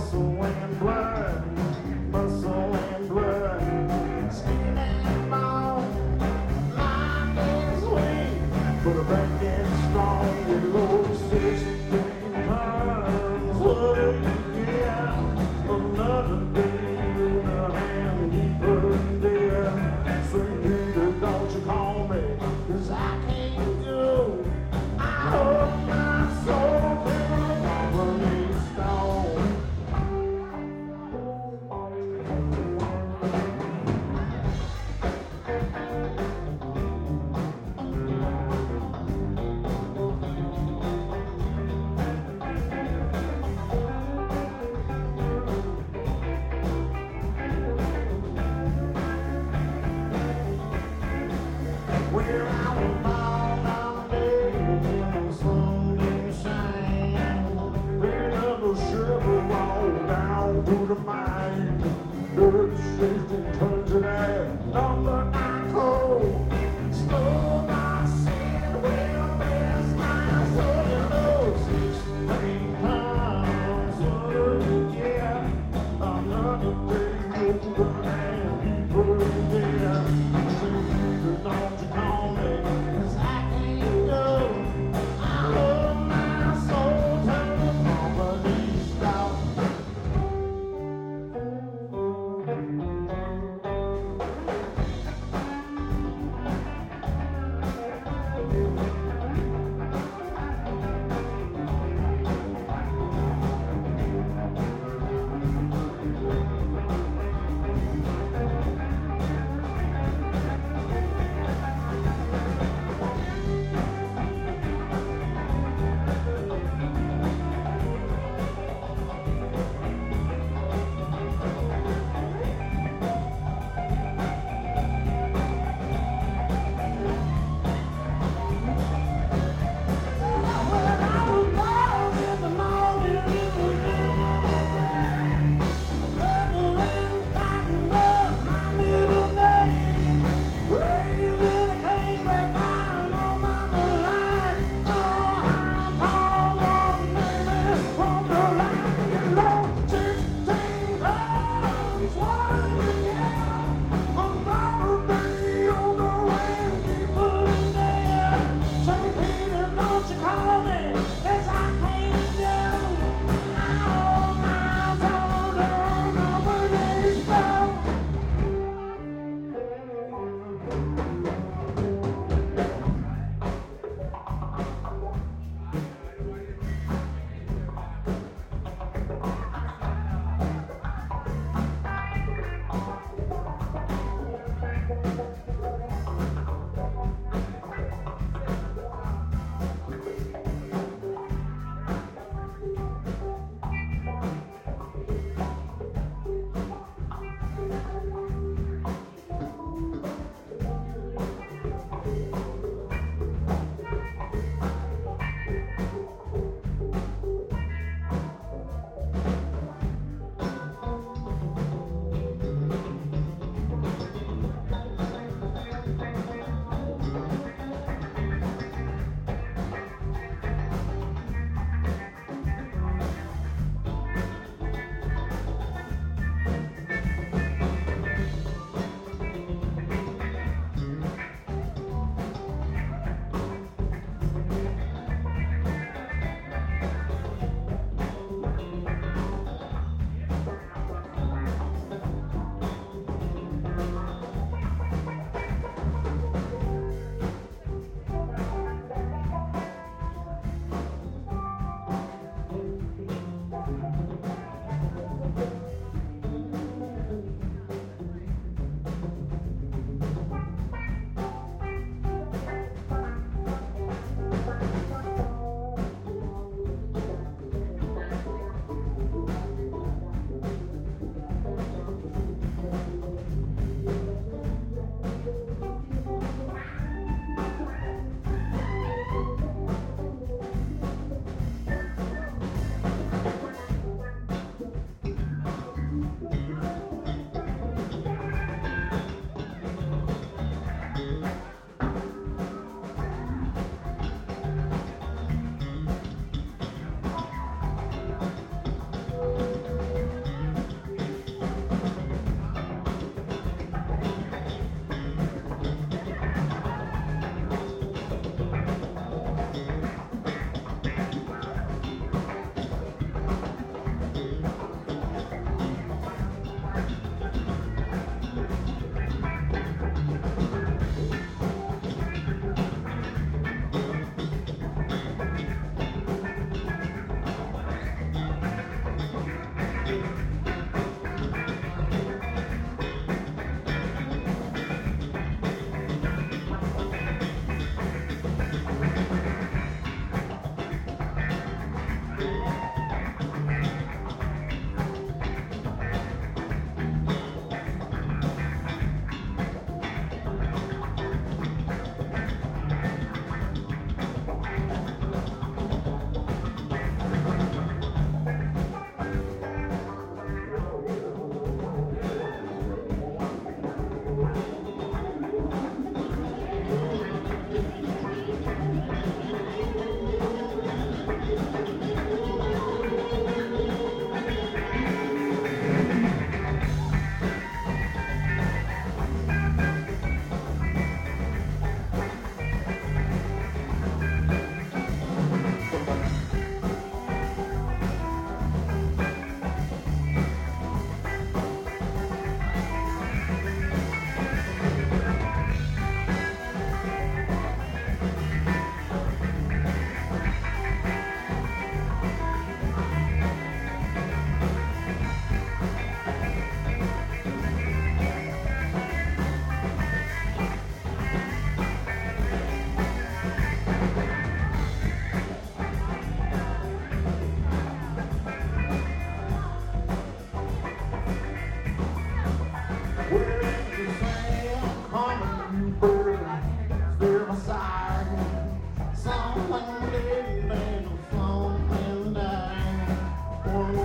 muscle and blood, muscle and blood, skin and bone, mind and sweet, but a back and strong with low 16 pounds. What yeah, another day in a hand deeper there. Sweet Peter, don't you call me, 'cause I can't go. I hope my soul will be stone. Where I was born, I'm dead in the sunshine. Picking up a shovel, roll down to the mine. Dirt shaped and turned to that number 9 coal. Stole my sin, well, bless my soul, you know, 16 pounds. Yeah, another day over and deeper there. Don't you call me, 'cause I can't go. I love my soul till the company stops. one